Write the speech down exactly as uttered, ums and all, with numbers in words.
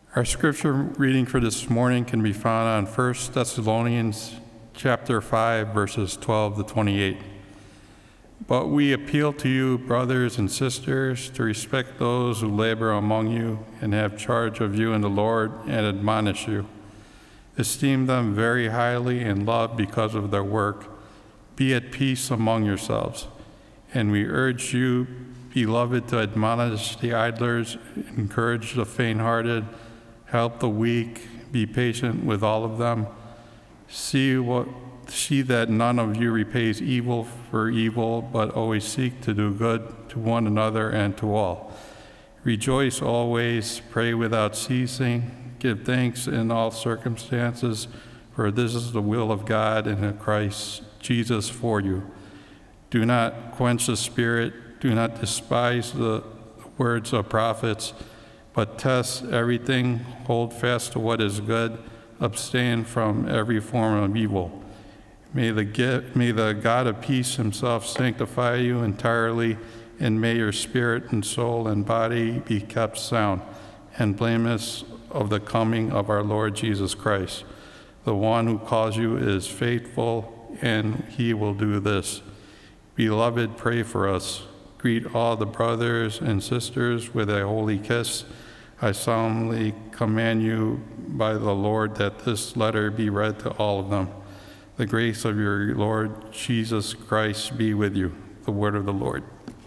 Our scripture reading for this morning can be found on First Thessalonians chapter five, verses twelve to twenty-eight. But we appeal to you, brothers and sisters, to respect those who labor among you and have charge of you in the Lord and admonish you. Esteem them very highly and love because of their work. Be at peace among yourselves. And we urge you, beloved, to admonish the idlers, encourage the faint-hearted, help the weak, be patient with all of them. See what see that none of you repays evil for evil, but always seek to do good to one another and to all. Rejoice always, pray without ceasing, give thanks in all circumstances, for this is the will of God in Christ Jesus for you. Do not quench the spirit, do not despise the words of prophets, but test everything, hold fast to what is good, abstain from every form of evil. May the, may the God of peace himself sanctify you entirely, and may your spirit and soul and body be kept sound and blameless of the coming of our Lord Jesus Christ. The one who calls you is faithful, and he will do this. Beloved, pray for us. Greet all the brothers and sisters with a holy kiss. I solemnly command you by the Lord that this letter be read to all of them. The grace of your Lord Jesus Christ be with you. The word of the Lord.